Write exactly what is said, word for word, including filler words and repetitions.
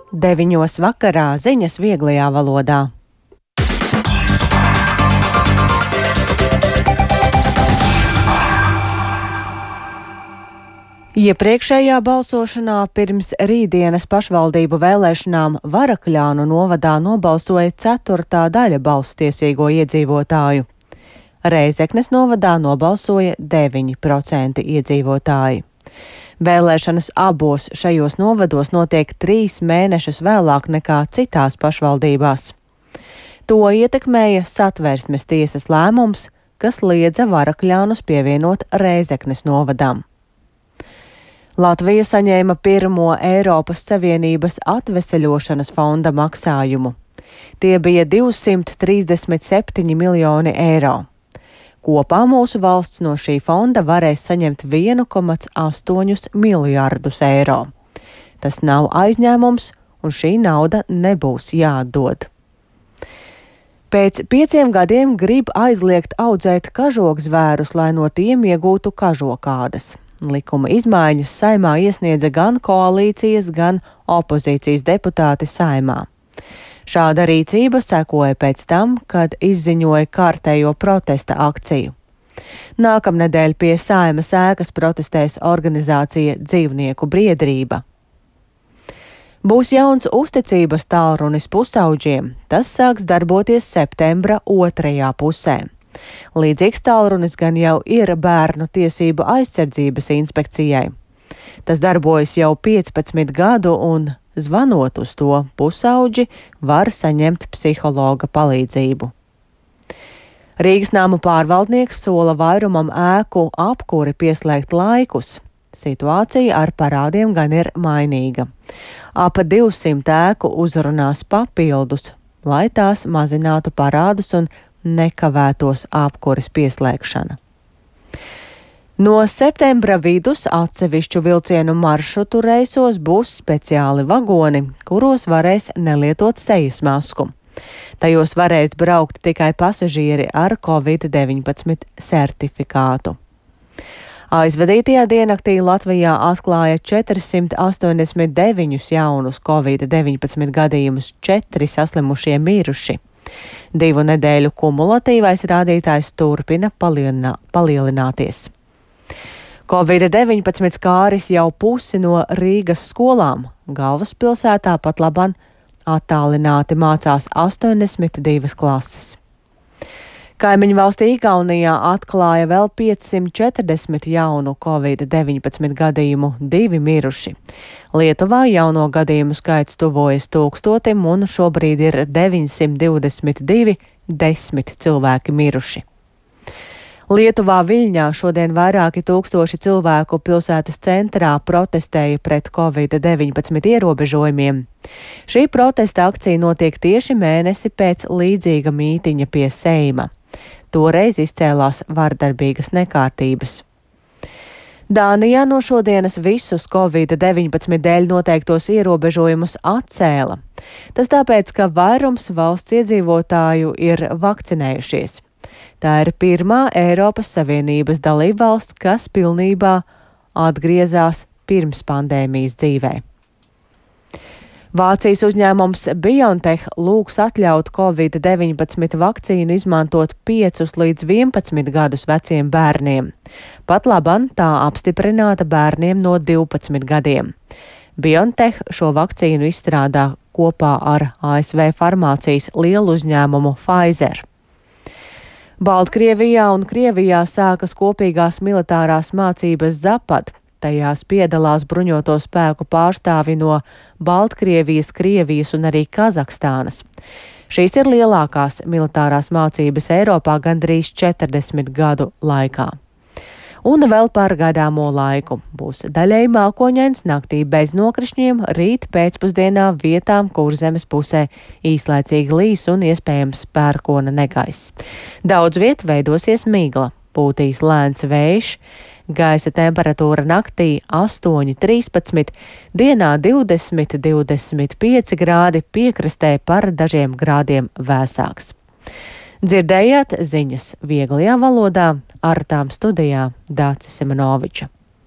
Deviņos vakarā ziņas vieglajā valodā. Iepriekšējā balsošanā pirms rītdienas pašvaldību vēlēšanām Varakļānu novadā nobalsoja ceturtā daļa balsstiesīgo iedzīvotāju. Reizeknes novadā nobalsoja deviņi procenti iedzīvotāji. Vēlēšanas abos šajos novados notiek trīs mēnešus vēlāk nekā citās pašvaldībās. To ietekmēja Satversmes tiesas lēmums, kas liedza Varakļānus pievienot Reizeknes novadām. Latvija saņēma pirmo Eiropas Savienības atveseļošanas fonda maksājumu. Tie bija divsimt trīsdesmit septiņi miljoni eiro. Kopā mūsu valsts no šī fonda varēs saņemt vienu komā astoņi miljardus eiro. Tas nav aizņēmums, un šī nauda nebūs jāatdod. Pēc pieciem gadiem grib aizliegt audzēt kažokzvērus, lai no tiem iegūtu kažokādas. Likuma izmaiņas Saeimā iesniedza gan koalīcijas, gan opozīcijas deputāti Saeimā. Šāda rīcība sekoja pēc tam, kad izziņoja kārtējo protesta akciju. Nākamnedēļ pie Saeimas ēkas protestēs organizācija Dzīvnieku biedrība. Būs jauns uzticības tālrunis pusauģiem. Tas sāks darboties septembra otrajā pusē. Līdzīgs tālrunis gan jau ir Bērnu tiesību aizsardzības inspekcijai. Tas darbojas jau piecpadsmit gadu, un zvanot uz to, pusauģi var saņemt psihologa palīdzību. Rīgas nama pārvaldnieks sola vairumam ēku apkuri pieslēgt laikus. Situācija ar parādiem gan ir mainīga. Ap divsimt ēku uzrunās papildus, lai tās mazinātu parādus un nekavētos apkures pieslēgšana. No septembra vidus atsevišķu vilcienu maršrutu reisos būs speciāli vagoni, kuros varēs nelietot sejas masku. Tajos varēs braukt tikai pasažieri ar covid deviņpadsmit sertifikātu. Aizvadītajā diennaktī Latvijā atklāja četrsimt astoņdesmit deviņus jaunus covid deviņpadsmit gadījumus, četri saslimušie miruši. Divu nedēļu kumulatīvais rādītājs turpina palielinā, palielināties. covid deviņpadsmit skāris jau pusi no Rīgas skolām. Galvaspilsētā pat laban attālināti mācās astoņdesmit divas klases. Kaimiņu valstī Igaunijā atklāja vēl piecsimt četrdesmit jaunu covid deviņpadsmit gadījumu, divi miruši. Lietuvā jauno gadījumu skaits tuvojas tūkstotim, un šobrīd ir deviņsimt divdesmit divi, desmit cilvēki miruši. Lietuvā Viļņā šodien vairāki tūkstoši cilvēku pilsētas centrā protestēja pret covid deviņpadsmit ierobežojumiem. Šī protesta akcija notiek tieši mēnesi pēc līdzīga mītiņa pie Seima. Toreiz izcēlās vardarbīgas nekārtības. Dānijā no šodienas visus covid deviņpadsmit dēļ noteiktos ierobežojumus atcēla. Tas tāpēc, ka vairums valsts iedzīvotāju ir vakcinējušies. Tā ir pirmā Eiropas Savienības dalībvalsts, kas pilnībā atgriezās pirms pandēmijas dzīvē. Vācijas uzņēmums BioNTech lūgs atļaut covid deviņpadsmit vakcīnu izmantot piecus līdz vienpadsmit gadus veciem bērniem. Pat laban tā apstiprināta bērniem no divpadsmit gadiem. BioNTech šo vakcīnu izstrādā kopā ar A S V farmācijas lielu uzņēmumu Pfizer. Baltkrievijā un Krievijā sākas kopīgās militārās mācības Zapad. Tajās piedalās bruņoto spēku pārstāvi no Baltkrievijas, Krievijas un arī Kazahstānas. Šīs ir lielākās militārās mācības Eiropā gandrīz četrdesmit gadu laikā. Un vēl par gaidāmo laiku. Būs daļēji mākoņains, naktī bez nokrišņiem, rīt pēcpusdienā vietām Kurzemes pusē īslaicīgi līs un iespējams pērkona negaiss. Daudz viet veidosies migla, pūtīs lēns vējš. Gaisa temperatūra naktī astoņi trīspadsmit, dienā divdesmit divdesmit pieci grādi, piekrastē par dažiem grādiem vēsāks. Dzirdējāt ziņas vieglajā valodā, ar tām studijā Dācis Simonoviča.